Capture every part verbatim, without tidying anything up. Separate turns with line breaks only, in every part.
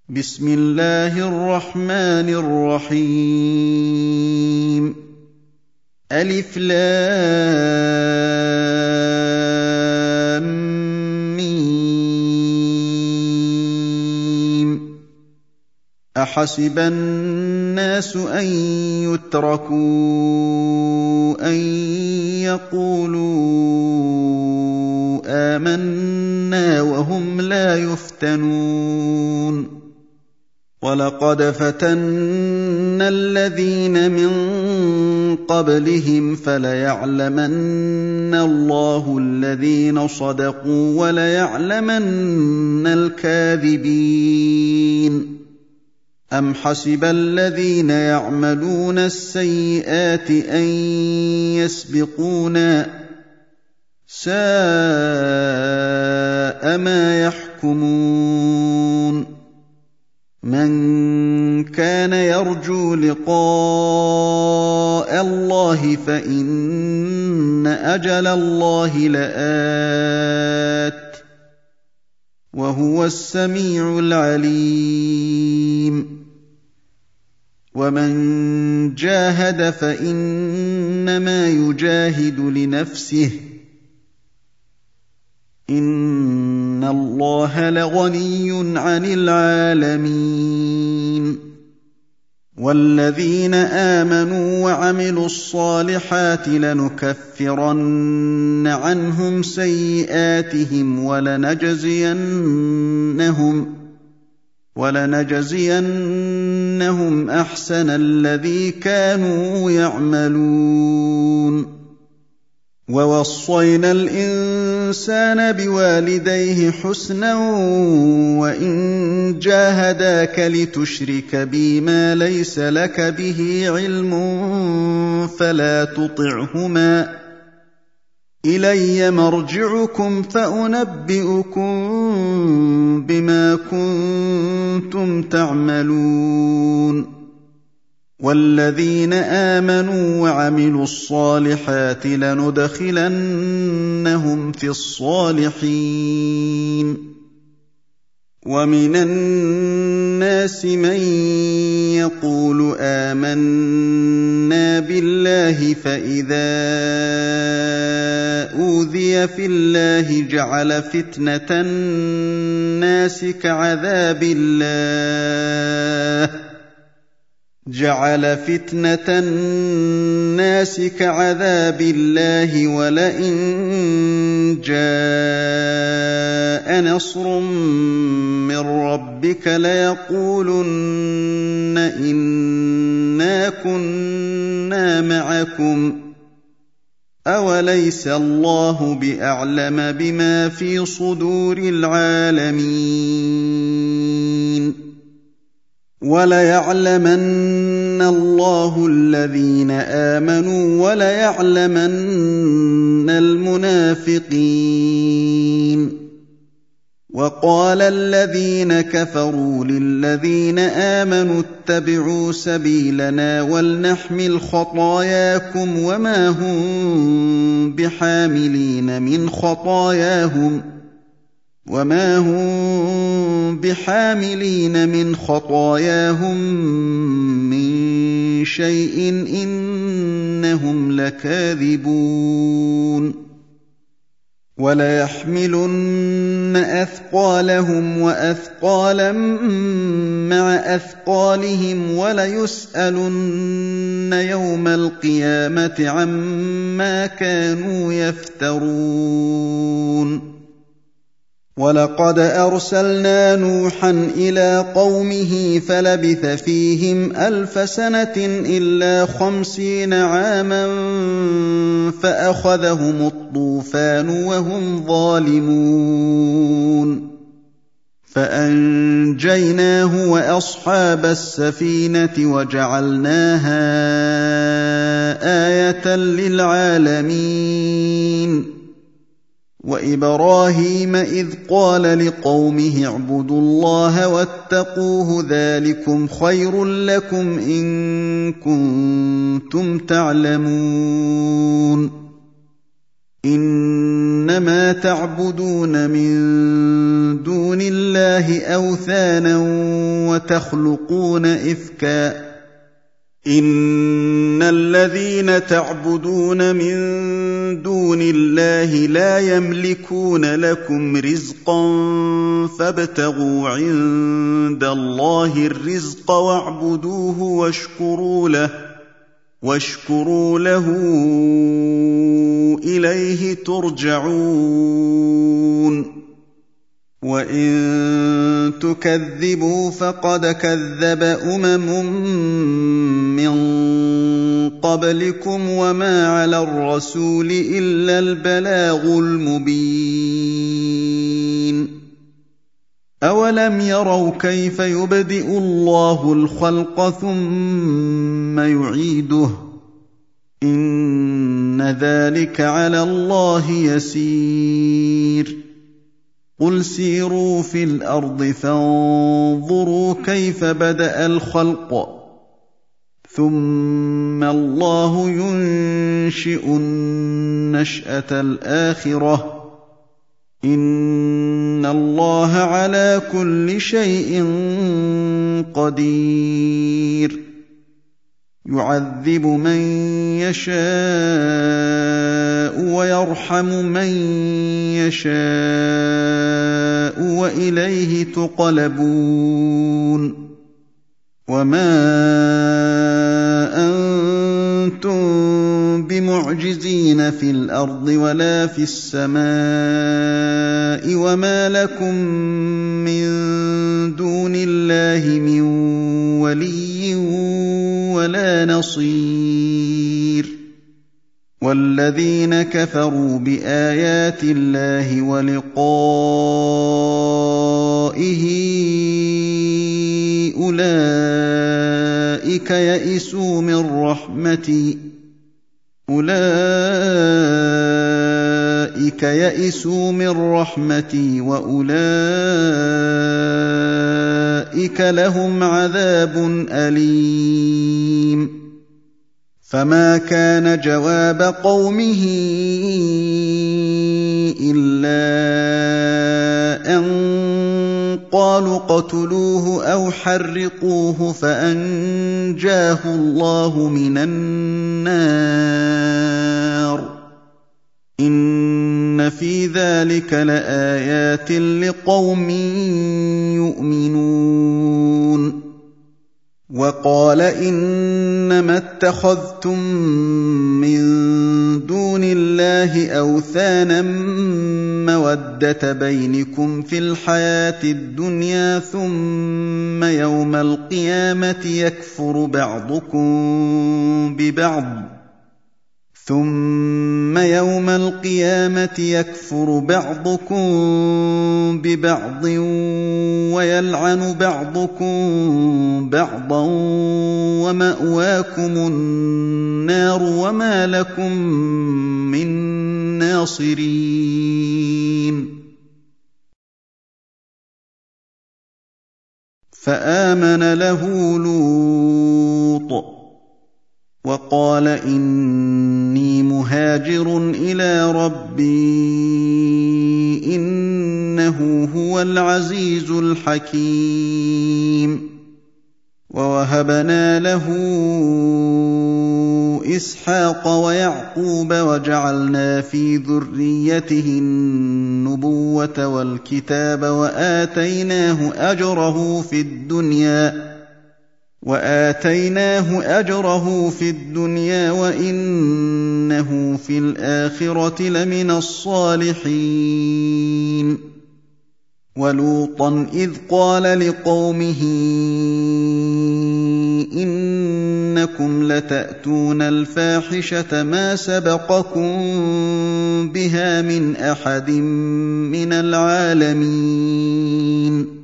بسم الله الرحمن الرحيم ألف لام ميم أحسب الناس أن يتركوا أن يقولوا آمنا وهم لا يفتنون وَلَقَدْ فَتَنَّا الَّذِينَ مِن قَبْلِهِمْ فَلَيَعْلَمَنَّ اللَّهُ الَّذِينَ صَدَقُوا وَلَيَعْلَمَنَّ الْكَاذِبِينَ أَمْ حَسِبَ الَّذِينَ يَعْمَلُونَ السَّيِّئَاتِ أَن يَسْبِقُونَا ۚ سَاءَ مَا يَحْكُمُونَ مَن كَانَ يَرْجُو لِقَاءَ اللَّهِ فَإِنَّ أَجَلَ اللَّهِ لَآتٍ ۚ وَهُوَ السَّمِيعُ الْعَلِيمُ وَمَن جَاهَدَ فَإِنَّمَا يُجَاهِدُ لِنَفْسِهِ ۚ إِنَّ اللَّهَ لَغَنِيٌّ عَنِ الْعَالَمِينَ وَالَّذِينَ آمَنُوا وَعَمِلُوا الصَّالِحَاتِ لَنُكَفِّرَنَّ عَنْهُمْ سَيِّئَاتِهِمْ وَلَنَجْزِيَنَّهُمْ وَلَنَجْزِيَنَّهُمْ أَحْسَنَ الَّذِي كَانُوا يَعْمَلُونَ وَوَصَّيْنَا الْإِنسَانَ بِوَالِدَيْهِ حُسْنًا وَإِن جَاهَدَاكَ لِتُشْرِكَ بِي مَا لَيْسَ لَكَ بِهِ عِلْمٌ فَلَا تُطِعْهُمَا ۚ إِلَيَّ مَرْجِعُكُمْ فَأُنَبِّئُكُم بِمَا كُنتُمْ تَعْمَلُونَ وَالَّذِينَ آمَنُوا وَعَمِلُوا الصَّالِحَاتِ لَنُدْخِلَنَّهُمْ فِي الصَّالِحِينَ وَمِنَ النَّاسِ مَن يَقُولُ آمَنَّا بِاللَّهِ فَإِذَا أُوذِيَ فِي اللَّهِ جَعَلَ فِتْنَةَ النَّاسِ كَعَذَابِ اللَّهِ جعل فتنة الناس كعذاب الله ولئن جاء نصر من ربك ليقولن إنا كنا معكم أوليس الله بأعلم بما في صدور العالمين وَلَيَعْلَمَنَّ اللَّهُ الَّذِينَ آمَنُوا وَلَيَعْلَمَنَّ الْمُنَافِقِينَ وَقَالَ الَّذِينَ كَفَرُوا لِلَّذِينَ آمَنُوا اتَّبِعُوا سَبِيلَنَا وَلْنَحْمِلْ خَطَايَاكُمْ وَمَا هُم بِحَامِلِينَ مِنْ خَطَايَاهُمْ وَمَا هُم بِحَامِلِينَ مِنْ خَطَايَاهُم مِّن شَيْءٍ إِنَّهُمْ لَكَاذِبُونَ وَلَيَحْمِلُنَّ أَثْقَالَهُمْ وَأَثْقَالًا مَّعَ أَثْقَالِهِمْ وَلَيُسْأَلُنَّ يَوْمَ الْقِيَامَةِ عَمَّا كَانُوا يَفْتَرُونَ وَلَقَدْ أَرْسَلْنَا نُوحًا إِلَىٰ قَوْمِهِ فَلَبِثَ فِيهِمْ أَلْفَ سَنَةٍ إِلَّا خَمْسِينَ عَامًا فَأَخَذَهُمُ الطُّوفَانُ وَهُمْ ظَالِمُونَ فَأَنجَيْنَاهُ وَأَصْحَابَ السَّفِينَةِ وَجَعَلْنَاهَا آيَةً لِّلْعَالَمِينَ وَإِبْرَاهِيمَ إِذْ قَالَ لِقَوْمِهِ اعْبُدُوا اللَّهَ وَاتَّقُوهُ ذَٰلِكُمْ خَيْرٌ لَّكُمْ إِن كُنتُمْ تَعْلَمُونَ إنما تعبدون من دون الله أوثانا وتخلقون إفكا إن الذين تعبدون من دون الله لا يملكون لكم رزقا فابتغوا عند الله الرزق واعبدوه واشكروا له واشكروا له إليه ترجعون وإن تكذبوا فقد كذب أمم من قبلكم وما على الرسول إلا البلاغ المبين أولم يروا كيف يبدئ الله الخلق ثم يعيده إن ذلك على الله يسير قل سيروا في الأرض فانظروا كيف بدأ الخلق ثم الله ينشئ النشأة الآخرة إن الله على كل شيء قدير يعذب من يشاء ويرحم من يشاء وإليه تقلبون وما أنتم بمعجزين في الأرض ولا في السماء وما لكم من دون الله من ولي ولا نصير والذين كفروا بآيات الله ولقائه أولئك يئسوا من رحمتي أولئك يئسوا من رحمتي وأولئك لهم عذاب أليم فما كان جواب قومه إلا أن قالوا اقتلوه أو حرقوه فأنجاه الله من النار إن في ذلك لآيات لقوم يؤمنون وقال إنما اتخذتم من دون الله أوثانا مودة بينكم في الحياة الدنيا ثم يوم القيامة يكفر بعضكم ببعض ثم يوم القيامة يكفر بعضكم ببعض ويلعن بعضكم بعضا ومأواكم النار وما لكم من ناصرين فآمن له لوط وقال إني مهاجر إلى ربي إنه هو العزيز الحكيم ووهبنا له إسحاق ويعقوب وجعلنا في ذريته النبوة والكتاب وآتيناه أجره في الدنيا وآتيناه أجره في الدنيا وإنه في الآخرة لمن الصالحين ولوطا إذ قال لقومه إنكم لتأتون الفاحشة ما سبقكم بها من أحد من العالمين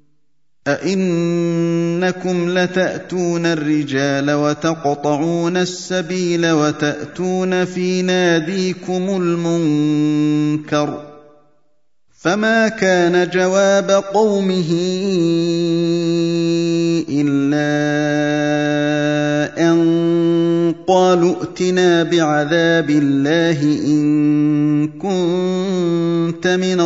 أئنكم لتأتون الرجال وتقطعون السبيل وتأتون في ناديكم المنكر فما كان جواب قومه إلا أن قالوا ائتنا بعذاب الله إن كنت من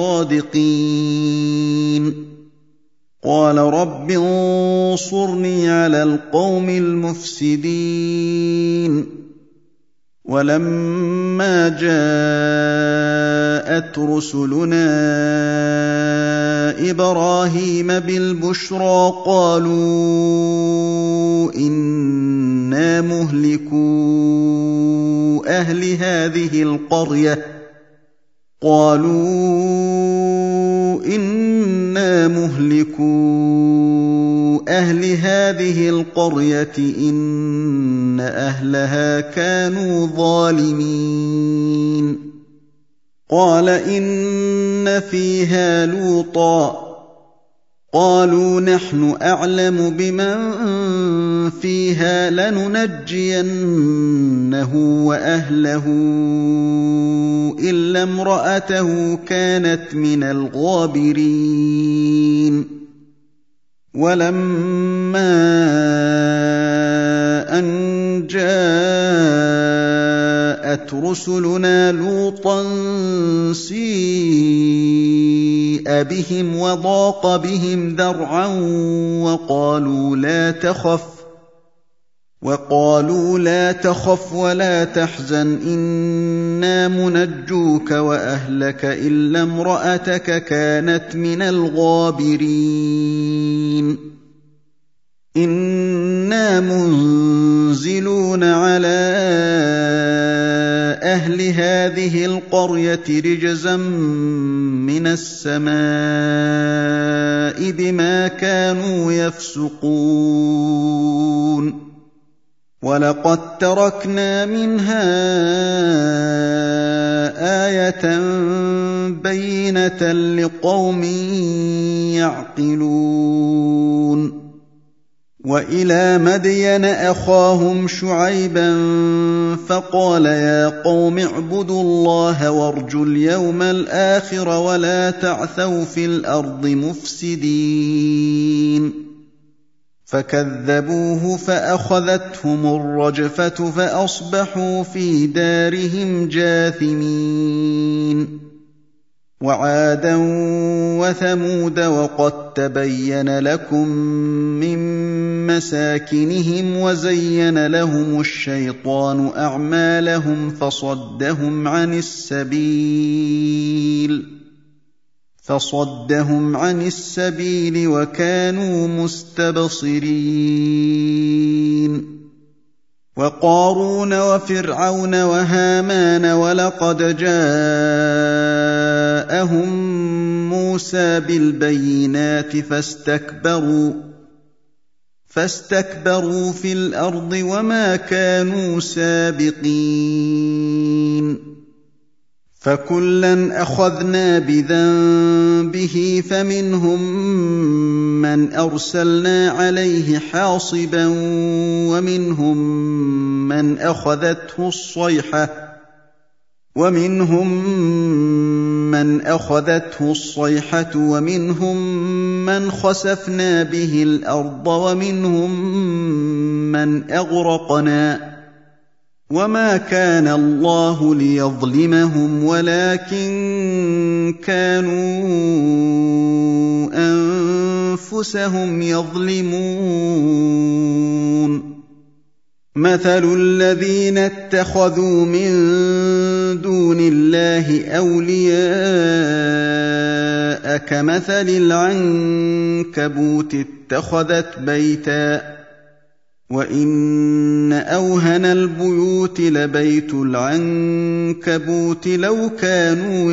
الصادقين قال رب انصرني على القوم المفسدين ولما جاءت رسلنا إبراهيم بالبشرى قالوا إنا مهلكو أهل هذه القرية قالوا إنا مهلكو أهل هذه القرية إن أهلها كانوا ظالمين قال إن فيها لوطا قالوا نحن أعلم بمن فيها لننجينه وأهله إلا امرأته كانت من الغابرين ولما أن جاءت رسلنا لوطا سيء بهم وضاق بهم ذرعا وقالوا لا تخف وقالوا لا تخف ولا تحزن إنا منجوك وأهلك إلا امرأتك كانت من الغابرين إنا منزلون على أهل هذه القرية رجزا من السماء بما كانوا يفسقون ولقد تركنا منها آية بينة لقوم يعقلون وإلى مدين أخاهم شعيبا فقال يا قوم اعبدوا الله وارجوا اليوم الآخر ولا تعثوا في الأرض مفسدين فكذبوه فأخذتهم الرجفة فأصبحوا في دارهم جاثمين وعادا وثمود وقد تبين لكم من مساكنهم وزين لهم الشيطان أعمالهم فصدهم عن السبيل فصدهم عن السبيل وكانوا مستبصرين وقارون وفرعون وهامان ولقد جاءهم موسى بالبينات فاستكبروا فاستكبروا في الأرض وما كانوا سابقين فكلا أخذنا بذنبه فمنهم من أرسلنا عليه حاصبا ومنهم من أخذته الصيحة ومنهم من أخذته الصيحة ومنهم من خسفنا به الأرض ومنهم من أغرقنا وما كان الله ليظلمهم ولكن كانوا أنفسهم يظلمون مثل الذين اتخذوا من دون الله أولياء كمثل العنكبوت اتخذت بيتا وإن أوهن البيوت لبيت العنكبوت لو كانوا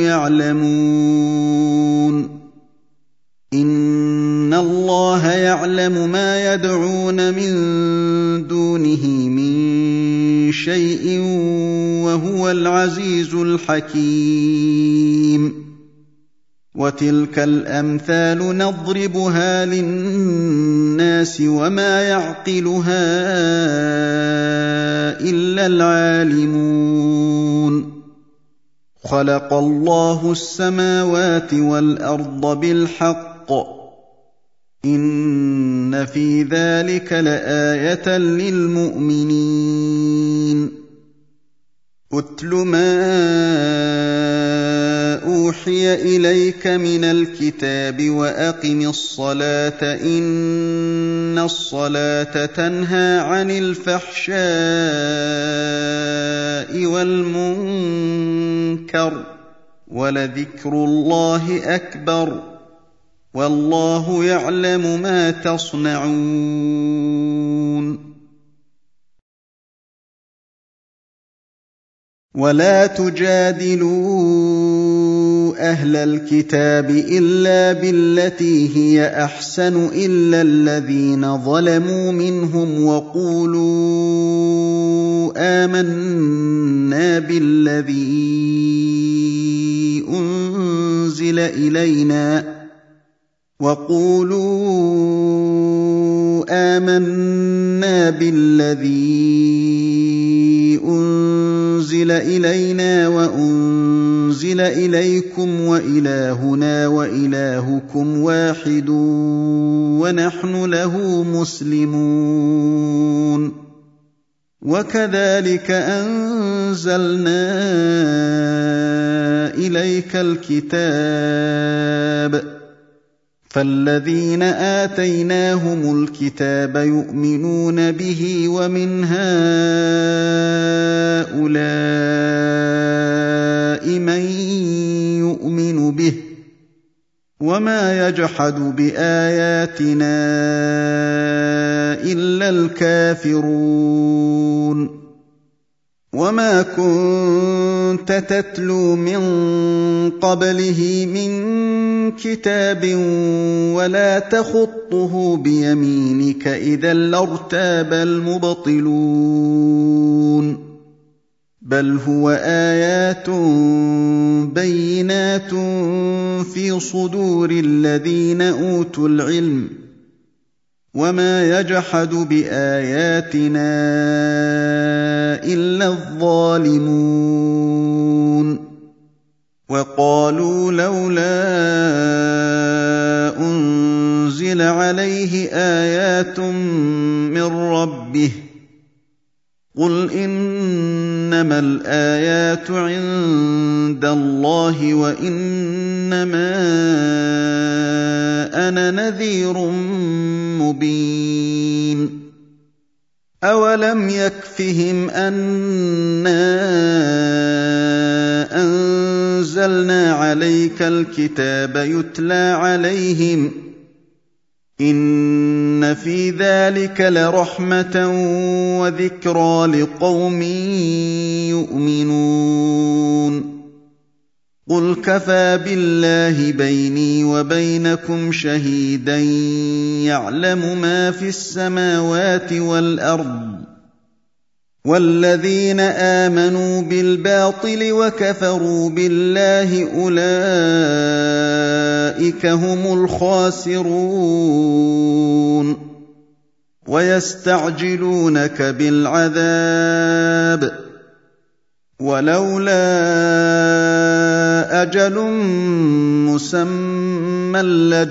يعلمون إن الله يعلم ما يدعون من دونه من شيء وهو العزيز الحكيم وتلك الأمثال نضربها للناس وما يعقلها إلا العالمون خلق الله السماوات والأرض بالحق إن إِنَّ فِي ذَلِكَ لَآيَةً لِّلْمُؤْمِنِينَ أُتْلُ مَا أُوحِيَ إِلَيْكَ مِنَ الْكِتَابِ وَأَقِمِ الصَّلَاةَ ۖ إِنَّ الصَّلَاةَ تَنْهَىٰ عَنِ الْفَحْشَاءِ وَالْمُنكَرِ ۚ وَلَذِكْرُ اللَّهِ أَكْبَرُ ۗ وَاللَّهُ يَعْلَمُ مَا تَصْنَعُونَ وَلَا تُجَادِلُوا أَهْلَ الْكِتَابِ إِلَّا بِالَّتِي هِيَ أَحْسَنُ إِلَّا الَّذِينَ ظَلَمُوا مِنْهُمْ وَقُولُوا آمَنَّا بِالَّذِي أُنزِلَ إِلَيْنَا وَقُولُوا آمَنَّا بِالَّذِي أُنزِلَ إِلَيْنَا وَأُنزِلَ إِلَيْكُمْ وَإِلَٰهُنَا وَإِلَٰهُكُمْ وَاحِدٌ وَنَحْنُ لَهُ مُسْلِمُونَ وَكَذَٰلِكَ أَنزَلْنَا إِلَيْكَ الْكِتَابَ فَالَّذِينَ آتَيْنَاهُمُ الْكِتَابَ يُؤْمِنُونَ بِهِ وَمِنْ هَٰؤُلَاءِ مَن يُؤْمِنُ بِهِ ۚ وَمَا يَجْحَدُ بِآيَاتِنَا إِلَّا الْكَافِرُونَ وَمَا كُنتَ تَتْلُو مِن قَبْلِهِ مِن كِتَابٍ وَلَا تَخُطُّهُ بِيَمِينِكَ إِذًا لَّارْتَابَ الْمُبْطِلُونَ بَلْ هُوَ آيَاتٌ بَيِّنَاتٌ فِي صُدُورِ الَّذِينَ أُوتُوا الْعِلْمَ ۚ وَمَا يَجْحَدُ بِآيَاتِنَا إِلَّا الظَّالِمُونَ وَقَالُوا لَوْلَا أُنزِلَ عَلَيْهِ آيَاتٌ مِّن رَّبِّهِ ۖ قُلْ إِنَّمَا الْآيَاتُ عِندَ اللَّهِ وَإِنَّمَا أَنَا نَذِيرٌ مُّبِينٌ أَوَلَمْ يَكْفِهِمْ أَنَّا أَنزَلْنَا عَلَيْكَ الْكِتَابَ يُتْلَىٰ عَلَيْهِمْ ۚ إِنَّ فِي ذَٰلِكَ لَرَحْمَةً وَذِكْرَىٰ لِقَوْمٍ يُؤْمِنُونَ قُلْ كَفَىٰ بِاللَّهِ بَيْنِي وَبَيْنَكُمْ شَهِيدًا يَعْلَمُ مَا فِي السَّمَاوَاتِ وَالْأَرْضِ ۗ وَالَّذِينَ آمَنُوا بِالْبَاطِلِ وَكَفَرُوا بِاللَّهِ أُولَٰئِكَ هُمُ الْخَاسِرُونَ وَيَسْتَعْجِلُونَكَ بِالْعَذَابِ ۚ وَلَوْلَا أَجَلٌ مُّسَمًّى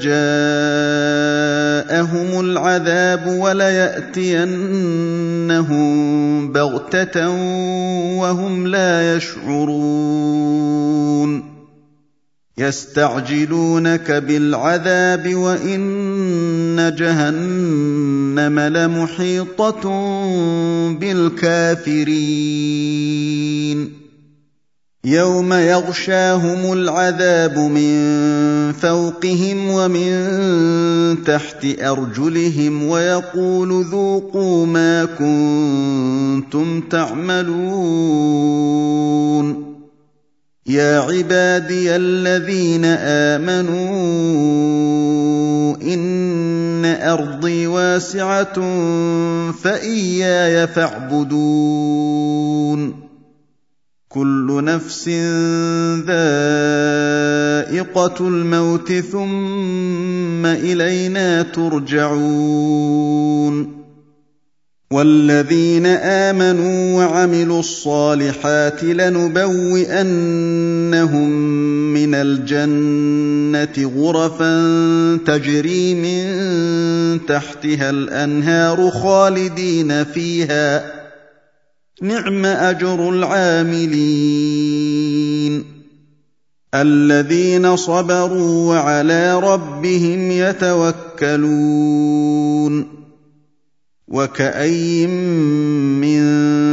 لَّجَاءَهُمُ الْعَذَابُ وَلَيَأْتِيَنَّهُم بَغْتَةً وَهُمْ لَا يَشْعُرُونَ يَسْتَعْجِلُونَكَ بِالْعَذَابِ وَإِنَّ جَهَنَّمَ لَمُحِيطَةٌ بِالْكَافِرِينَ يَوْمَ يَغْشَاهُمُ الْعَذَابُ مِن فَوْقِهِمْ وَمِن تَحْتِ أَرْجُلِهِمْ وَيَقُولُ ذُوقُوا مَا كُنتُمْ تَعْمَلُونَ يَا عِبَادِيَ الَّذِينَ آمَنُوا إِنَّ أَرْضِي وَاسِعَةٌ فَإِيَّايَ فَاعْبُدُونِ كُلُّ نَفْسٍ ذَائِقَةُ الْمَوْتِ ثُمَّ إِلَيْنَا تُرْجَعُونَ وَالَّذِينَ آمَنُوا وَعَمِلُوا الصَّالِحَاتِ لَنُبَوِّئَنَّهُم مِّنَ الْجَنَّةِ غُرَفًا تَجْرِي مِن تَحْتِهَا الْأَنْهَارُ خَالِدِينَ فِيهَا ۚ نِعْمَ أَجْرُ الْعَامِلِينَ الَّذِينَ صَبَرُوا وَعَلَىٰ رَبِّهِمْ يَتَوَكَّلُونَ وَكَأَيِّن مِّن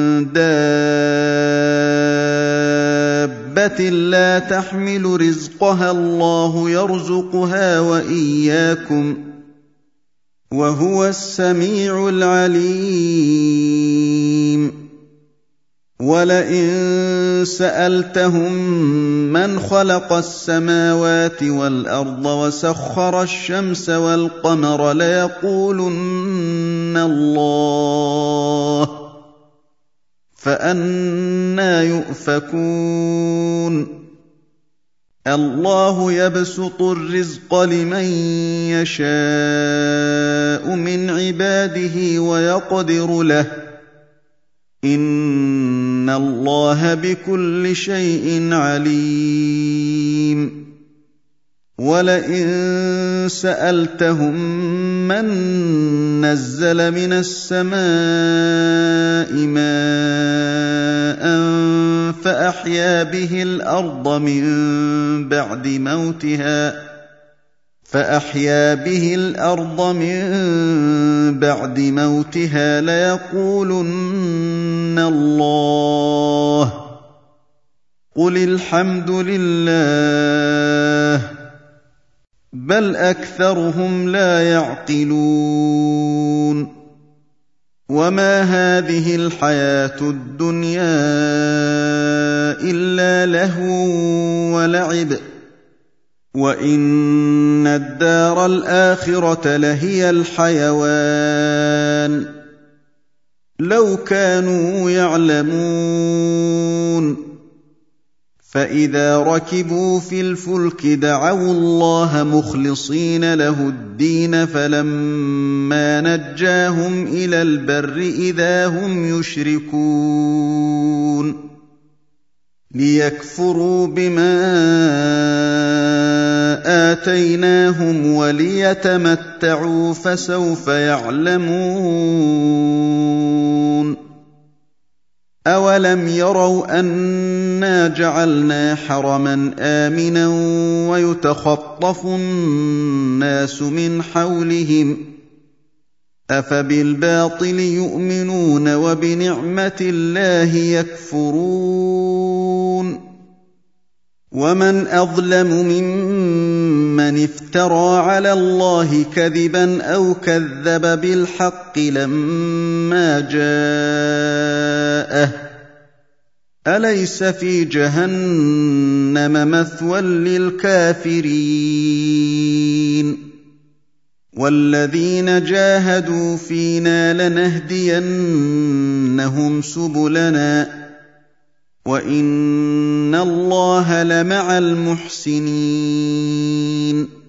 دَابَّةٍ لَّا تَحْمِلُ رِزْقَهَا اللَّهُ يَرْزُقُهَا وَإِيَّاكُمْ ۚ وَهُوَ السَّمِيعُ الْعَلِيمُ وَلَئِن سَأَلْتَهُم مَّنْ خَلَقَ السَّمَاوَاتِ وَالْأَرْضَ وَسَخَّرَ الشَّمْسَ وَالْقَمَرَ لَيَقُولُنَّ اللَّهُ ۖ فَأَنَّىٰ يُؤْفَكُونَ اللَّهُ يَبْسُطُ الرِّزْقَ لِمَن يَشَاءُ مِنْ عِبَادِهِ وَيَقْدِرُ لَهُ ۚ إِنَّ اللَّهَ بِكُلِّ شَيْءٍ عَلِيمٌ وَلَئِن سَأَلْتَهُم مَّن نَّزَّلَ مِنَ السَّمَاءِ مَاءً فَأَحْيَا بِهِ الْأَرْضَ مِن بَعْدِ مَوْتِهَا فأحيا به الأرض من بعد موتها ليقولن الله، قل الحمد لله، بل أكثرهم لا يعقلون وما هذه الحياة الدنيا إلا لهو ولعب، وَإِنَّ الدَّارَ الْآخِرَةَ لَهِيَ الْحَيَوَانُ لَوْ كَانُوا يَعْلَمُونَ فَإِذَا رَكِبُوا فِي الْفُلْكِ دَعَوُا اللَّهَ مُخْلِصِينَ لَهُ الدِّينَ فَلَمَّا نَجَّاهُمْ إِلَى الْبَرِّ إِذَا هُمْ يُشْرِكُونَ لِيَكْفُرُوا بِمَا آتَيْنَاهُمْ وَلِيَتَمَتَّعُوا فَسَوْفَ يَعْلَمُونَ أَوَلَمْ يَرَوْا أَنَّا جَعَلْنَا حَرَمًا آمِنًا وَيُتَخَطَّفُ النَّاسُ مِنْ حَوْلِهِمْ ۚ أَفَبِالْبَاطِلِ يُؤْمِنُونَ وَبِنِعْمَةِ اللَّهِ يَكْفُرُونَ وَمَنْ أَظْلَمُ مِمَّنِ افْتَرَىٰ عَلَى اللَّهِ كَذِبًا أَوْ كَذَّبَ بِالْحَقِّ لَمَّا جَاءَهُ ۚ أَلَيْسَ فِي جَهَنَّمَ مَثْوًى لِّلْكَافِرِينَ وَالَّذِينَ جَاهَدُوا فِينَا لَنَهْدِيَنَّهُمْ سُبُلَنَا ۚ وَإِنَّ اللَّهَ لَمَعَ الْمُحْسِنِينَ